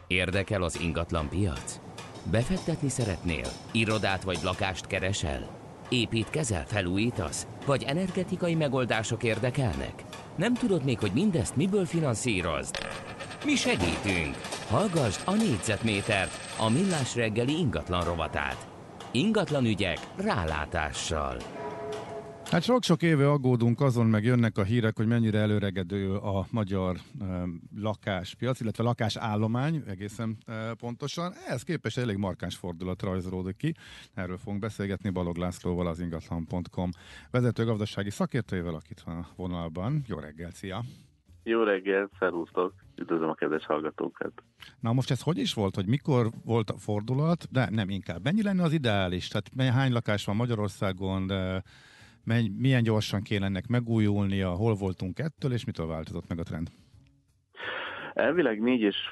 Érdekel az ingatlan piac? Befektetni szeretnél? Irodát vagy lakást keresel? Építkezel, felújítasz? Vagy energetikai megoldások érdekelnek? Nem tudod még, hogy mindezt miből finanszírozd? Mi segítünk! Hallgasd a Négyzetmétert, a Millás reggeli ingatlan rovatát. Ingatlan ügyek rálátással. Hát sok-sok éve aggódunk azon, meg jönnek a hírek, hogy mennyire előregedő a magyar lakáspiac, illetve lakásállomány egészen pontosan. Ehhez képest elég markáns fordulat rajzolódik ki. Erről fogunk beszélgetni Balog Lászlóval, az ingatlan.com vezető gazdasági szakértőjével, akit van a vonalban. Jó reggelt, szia! Jó reggelt, szervusztok! Üdvözlöm a kedves hallgatókat! Na most ez hogy is volt, hogy mikor volt a fordulat, de nem inkább. Mennyi lenne az ideális? Tehát hány lakás van Magyarországon, de milyen gyorsan kéne ennek megújulnia, hol voltunk ettől, és mitől változott meg a trend? Elvileg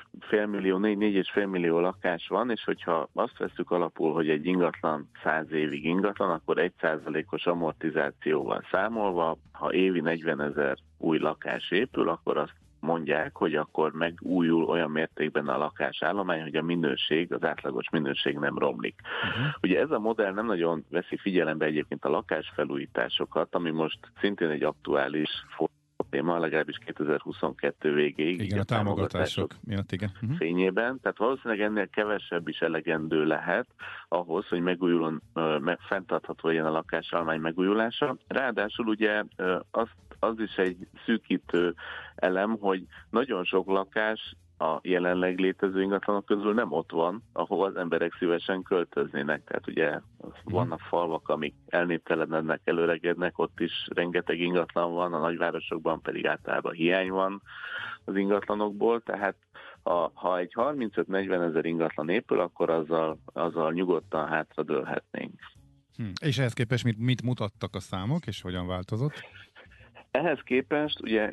4,5 millió lakás van, és hogyha azt veszük alapul, hogy egy ingatlan 100 évig ingatlan, akkor 1%-os amortizációval számolva, ha évi 40 000 új lakás épül, akkor azt mondják, hogy akkor megújul olyan mértékben a lakásállomány, hogy a minőség, az átlagos minőség nem romlik. Ugye ez a modell nem nagyon veszi figyelembe egyébként a lakásfelújításokat, ami most szintén egy aktuális téma, legalábbis 2022 végéig. Igen, a támogatások miatt, igen. Fényében, tehát valószínűleg ennél kevesebb is elegendő lehet ahhoz, hogy megújuljon, fenntartható legyen a lakásállomány megújulása. Ráadásul ugye az is egy szűkítő elem, hogy nagyon sok lakás a jelenleg létező ingatlanok közül nem ott van, ahol az emberek szívesen költöznének. Tehát ugye vannak falvak, amik elnéptelenednek, előregednek, ott is rengeteg ingatlan van, a nagyvárosokban pedig általában hiány van az ingatlanokból, tehát ha egy 35-40 ezer ingatlan épül, akkor azzal nyugodtan hátradőlhetnénk. És ehhez képest mit mutattak a számok, és hogyan változott? Ehhez képest ugye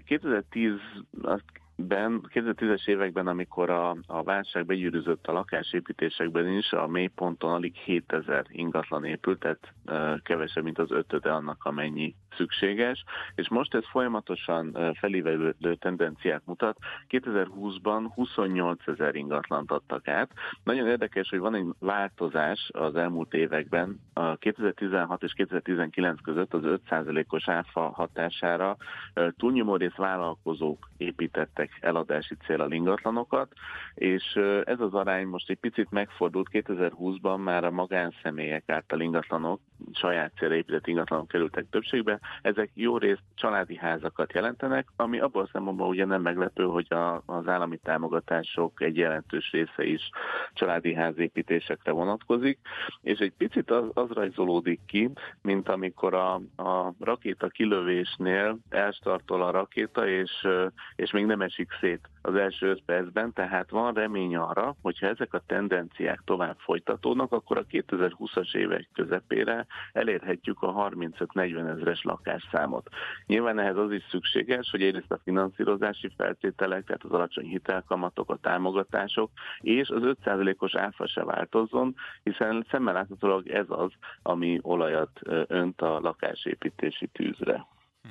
2010-es években, amikor a válság begyűrűzött a lakásépítésekben is, a mélyponton alig 7000 ingatlan épült, tehát kevesebb, mint az ötöde annak, amennyi szükséges, és most ez folyamatosan felívelő tendenciát mutat. 2020-ban 28 000 ingatlant adtak át. Nagyon érdekes, hogy van egy változás az elmúlt években. A 2016 és 2019 között az 5%-os áfa hatására túlnyomó rész vállalkozók építettek eladási céllal ingatlanokat, és ez az arány most egy picit megfordult. 2020-ban már a magánszemélyek által ingatlanok, saját célra épített ingatlanok kerültek többségbe. Ezek jó részt családi házakat jelentenek, ami abban a szempontból ugye nem meglepő, hogy az állami támogatások egy jelentős része is családi házépítésekre vonatkozik, és egy picit az rajzolódik ki, mint amikor a rakéta kilövésnél elstartol a rakéta, és még nem esik szét az első 5 percben, tehát van remény arra, hogyha ezek a tendenciák tovább folytatódnak, akkor a 2020-as évek közepére elérhetjük a 35-40 ezres lakásszámot. Nyilván ehhez az is szükséges, hogy egyrészt a finanszírozási feltételek, tehát az alacsony hitelkamatok, a támogatások, és az 5%-os áfa se változzon, hiszen szemmel láthatólag ez az, ami olajat önt a lakásépítési tűzre.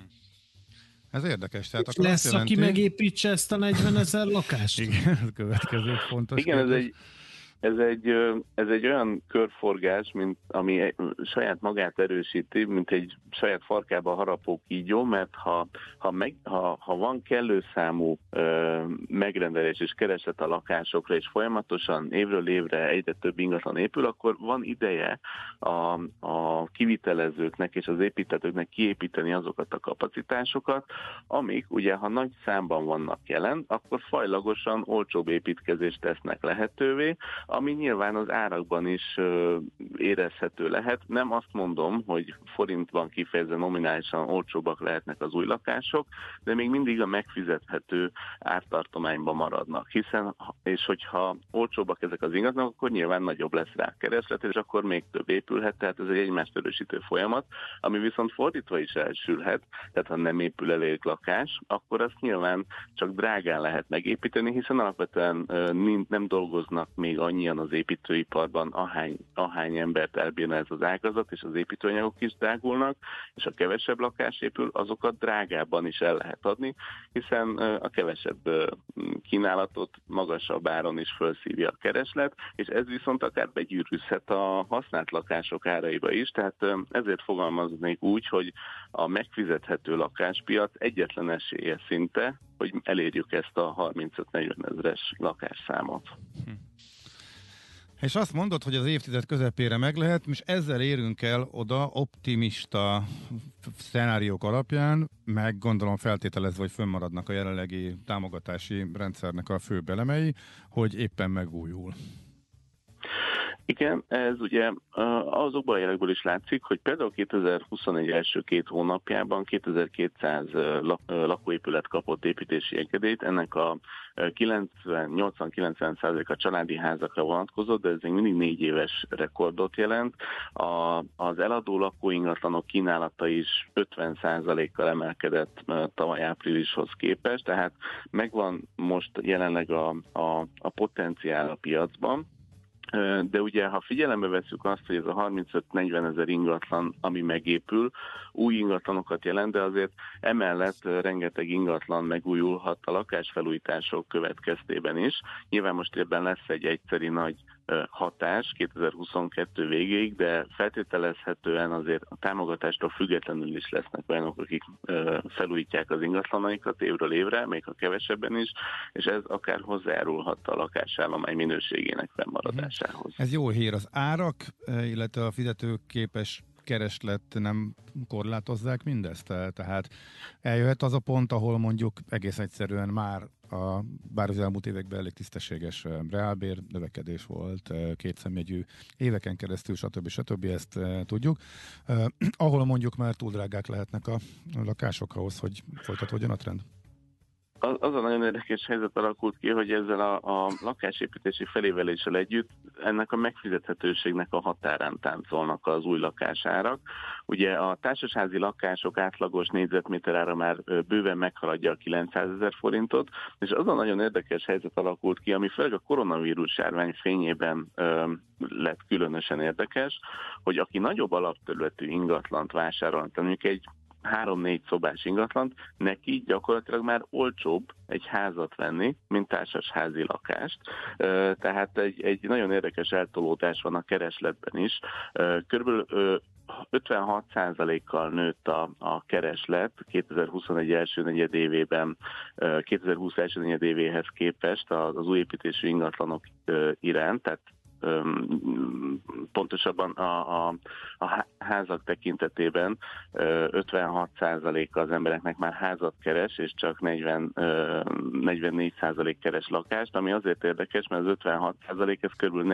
Ez érdekes. Tehát akkor lesz, jelenti, aki megépítse ezt a 40 000 lakást? Igen, ez következő fontos. Igen, ez egy olyan körforgás, ami saját magát erősíti, mint egy saját farkába harapó kígyó, mert ha van kellő számú megrendelés és kereslet a lakásokra, és folyamatosan évről évre egyre több ingatlan épül, akkor van ideje a kivitelezőknek és az építetőknek kiépíteni azokat a kapacitásokat, amik ugye, ha nagy számban vannak jelen, akkor fajlagosan olcsóbb építkezést tesznek lehetővé, ami nyilván az árakban is érezhető lehet. Nem azt mondom, hogy forintban kifejezve nominálisan olcsóbbak lehetnek az új lakások, de még mindig a megfizethető ártartományban maradnak. És hogyha olcsóbbak ezek az ingatlanok, akkor nyilván nagyobb lesz rá kereslet, és akkor még több épülhet, tehát ez egy egymást erősítő folyamat, ami viszont fordítva is elsülhet, tehát ha nem épül elég lakás, akkor azt nyilván csak drágán lehet megépíteni, hiszen alapvetően nem dolgoznak még annyi annyian az építőiparban, ahány embert elbírna ez az ágazat, és az építőanyagok is drágulnak, és a kevesebb lakás épül, azokat drágábban is el lehet adni, hiszen a kevesebb kínálatot magasabb áron is felszívja a kereslet, és ez viszont akár begyűrűzhet a használt lakások áraiba is, tehát ezért fogalmaznék úgy, hogy a megfizethető lakáspiac egyetlen esélye szinte, hogy elérjük ezt a 35-40 ezeres lakásszámot. És azt mondod, hogy az évtized közepére meg lehet, és ezzel érünk el oda optimista szenáriók alapján, meg gondolom feltételezve, hogy fönnmaradnak a jelenlegi támogatási rendszernek a fő elemei, hogy éppen megújul. Igen, ez ugye azokban a jelekből is látszik, hogy például 2021 első 2 hónapjában 2200 lakóépület kapott építési engedélyt, ennek a 80-90% a családi házakra vonatkozott, de ez még mindig 4 éves rekordot jelent. Az eladó lakóingatlanok kínálata is 50%-kal emelkedett tavaly áprilishoz képest, tehát megvan most jelenleg a potenciál a piacban. De ugye, ha figyelembe vesszük azt, hogy ez a 35-40 ezer ingatlan, ami megépül, új ingatlanokat jelent, de azért emellett rengeteg ingatlan megújulhat a lakásfelújítások következtében is. Nyilván most ebben lesz egy egyszeri nagy hatás 2022 végéig, de feltételezhetően azért a támogatástól függetlenül is lesznek olyanok, akik felújítják az ingatlanaikat évről évre, még ha kevesebben is, és ez akár hozzájárulhat a lakásállomány minőségének fennmaradásához. Ez jó hír. Az árak, illetve a fizetőképes kereslet nem korlátozzák mindezt? Tehát eljöhet az a pont, ahol mondjuk egész egyszerűen bár az elmúlt években elég tisztességes reálbér növekedés volt, kétszemjegyű éveken keresztül, stb. Ezt tudjuk. Ahol mondjuk már túl drágák lehetnek a lakások ahhoz, hogy folytatódjon a trend? Az a nagyon érdekes helyzet alakult ki, hogy ezzel a lakásépítési feléveléssel együtt ennek a megfizethetőségnek a határán táncolnak az új lakásárak. Ugye a társasházi lakások átlagos négyzetméterára már bőven meghaladja a 900 000 forintot, és az a nagyon érdekes helyzet alakult ki, ami főleg a koronavírus járvány fényében lett különösen érdekes, hogy aki nagyobb alapterületű ingatlant vásárol, mondjuk egy 3-4 szobás ingatlant, neki gyakorlatilag már olcsóbb egy házat venni, mint társasházi lakást. Tehát egy nagyon érdekes eltolódás van a keresletben is. Körülbelül 56%-kal nőtt a kereslet 2021 első negyedévében, 2020 első negyedévéhez képest az új építésű ingatlanok iránt, tehát pontosabban a házak tekintetében 56%-a az embereknek már házat keres, és csak 44% keres lakást, ami azért érdekes, mert az 56% ez körül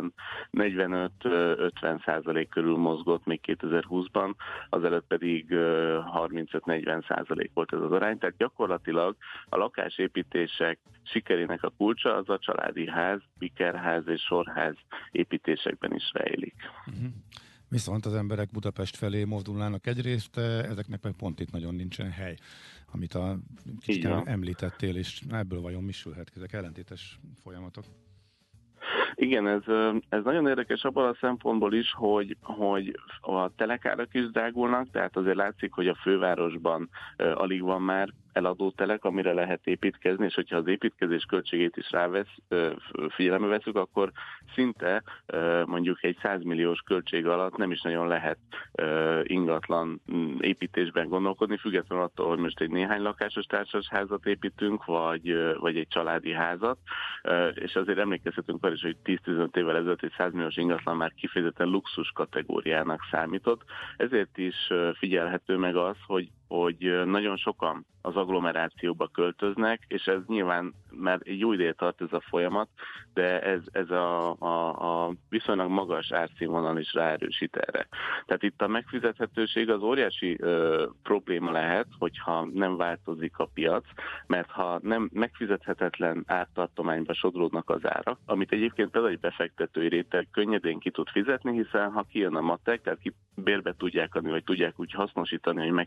45-50% körül mozgott még 2020-ban, azelőtt pedig 35-40% volt ez az arány, tehát gyakorlatilag a lakásépítések sikerének a kulcsa az a családi ház, pikerház és sorház építésekben is rejlik. Viszont az emberek Budapest felé mozdulnának egyrészt, ezeknek meg pont itt nagyon nincsen hely, amit a kicsit említettél, és ebből vajon mi sülhet, ezek ellentétes folyamatok. Igen, ez nagyon érdekes abban a szempontból is, hogy a telekárak is drágulnak, tehát azért látszik, hogy a fővárosban alig van már eladó telek, amire lehet építkezni, és hogyha az építkezés költségét is figyelembe veszük, akkor szinte mondjuk egy 100 milliós költség alatt nem is nagyon lehet ingatlan építésben gondolkodni, függetlenül attól, hogy most egy néhány lakásos társasházat építünk, vagy egy családi házat, és azért emlékezhetünk arra is, hogy 10-15 évvel ezelőtt egy 100 milliós ingatlan már kifejezetten luxus kategóriának számított. Ezért is figyelhető meg az, hogy nagyon sokan az agglomerációba költöznek, és ez nyilván már egy jó ideje tart ez a folyamat, de ez a viszonylag magas árszínvonal is ráerősít erre. Tehát itt a megfizethetőség az óriási probléma lehet, hogyha nem változik a piac, mert ha nem megfizethetetlen ártartományba sodródnak az árak, amit egyébként például egy befektetői réteg könnyedén ki tud fizetni, hiszen ha kijön a matek, tehát ki bérbe tudják adni, vagy tudják úgy hasznosítani, hogy megtérüljön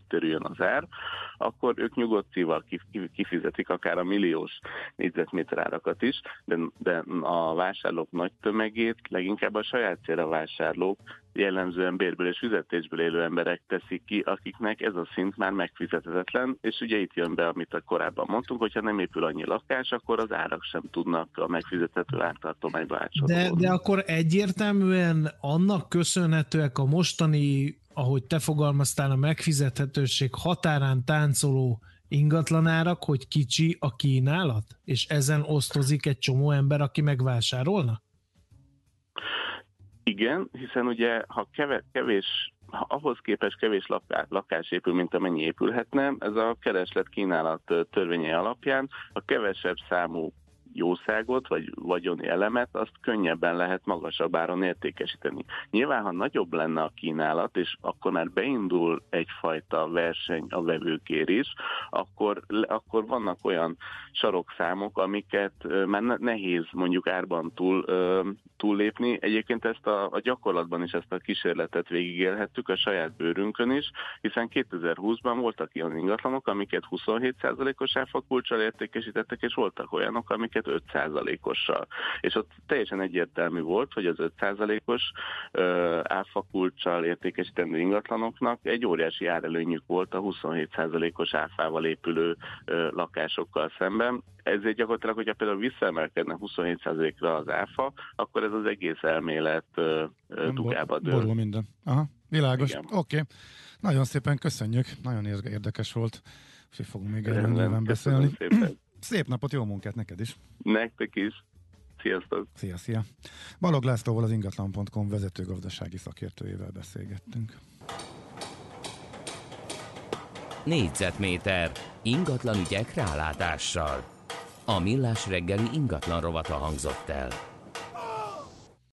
az ár, akkor ők nyugodt szívval kifizetik akár a milliós négyzetméter árakat is, de a vásárlók nagy tömegét leginkább a saját célra vásárlók, jellemzően bérből és fizetésből élő emberek teszik ki, akiknek ez a szint már megfizethetetlen, és ugye itt jön be, amit korábban mondtunk, hogyha nem épül annyi lakás, akkor az árak sem tudnak a megfizethető ártartományba átsorolni. De akkor egyértelműen annak köszönhetőek a mostani, ahogy te fogalmaztál, a megfizethetőség határán táncoló ingatlanárak, hogy kicsi a kínálat, és ezen osztozik egy csomó ember, aki megvásárolna? Igen, hiszen ugye, ha ahhoz képest kevés lakás épül, mint amennyi épülhetne, ez a kereslet-kínálat törvényei alapján a kevesebb számú jószágot vagy vagyoni elemet, azt könnyebben lehet magasabb áron értékesíteni. Nyilván, ha nagyobb lenne a kínálat, és akkor már beindul egyfajta verseny a vevőkért is, akkor vannak olyan sarokszámok, amiket már nehéz mondjuk árban túllépni. Egyébként ezt a gyakorlatban is ezt a kísérletet végigélhettük a saját bőrünkön is, hiszen 2020-ban voltak ilyen ingatlanok, amiket 27%-os áfakulccsal értékesítettek, és voltak olyanok, amiket 5%-ossal. És ott teljesen egyértelmű volt, hogy az 5%-os áfakulccsal értékesítendő ingatlanoknak egy óriási árelőnyük volt a 27%-os áfával épülő lakásokkal szemben. Ezért gyakorlatilag, hogyha például visszaemelkedne 27%-ra az áfa, akkor ez az egész elmélet dugába dől. Borul minden. Aha, világos. Oké. Okay. Nagyon szépen köszönjük. Nagyon érdekes volt. És fogunk még erről nyilván beszélni. Szép napot, jó munkát neked is. Nektek is. Sziasztok. Szia. Balogh Lászlóval, az ingatlan.com vezető gazdasági szakértőjével beszélgettünk. Négyzetméter ingatlan ügyek rálátással. A Millás reggeli ingatlan rovata hangzott el.